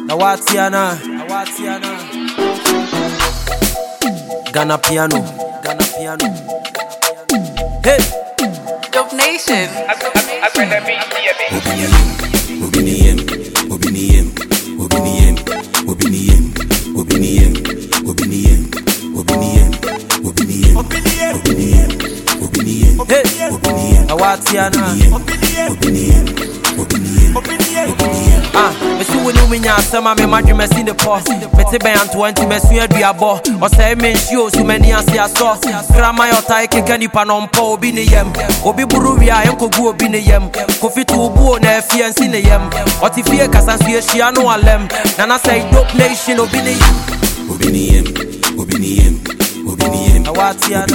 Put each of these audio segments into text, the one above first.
Nawatiana. Ghana piano. Hey. Dope Nation. Me see when you win your summer, me madri me see the post. Me te be an 20, me see aduabo. O say me show so many as ya so. Grandma your tie keke nipa no mpo obi ne yem. Obi buru wia enko gu obi ne yem. Kofi to obu na afiansi ne yem. Oti fie kasa so ehia no alem. Nana say Dope Nation obi ne yem. Nawatiana.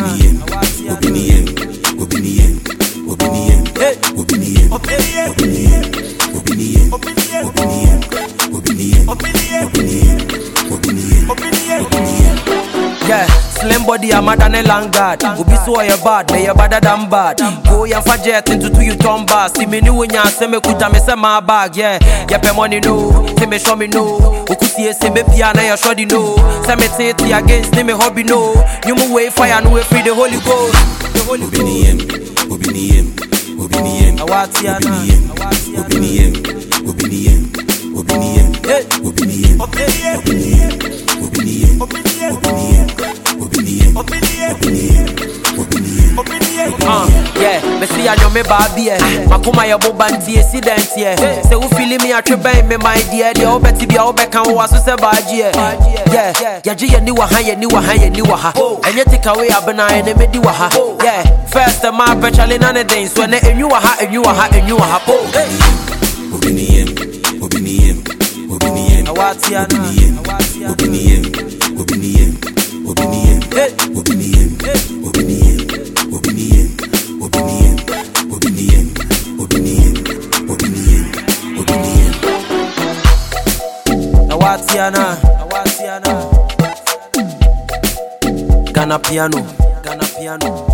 Yeah, slim body a mad than a langard. Ubi so you bad, me you badder than bad. Go ya for jet into two you turn bass. See me new when ya say me kuta me say my bag. Yeah, ya pay money no, say me show me no. Ukusi say me piano ya shoddy no. Say me tete against me hobby no. You move way fire no way free the Holy Ghost. The Holy Ghost. Nawatiana. Yeah, me see a me baby makuma ya bobanti accident yeah. Say who feeling me a trebe me my dear. The obeti be obeka wo aso se baji yeah. Ya ji ni wa ha enye take away abena ene me di wa ha yeah. First my petrol na ne den so na enyu wa ha po Nawatiana. Ghana piano.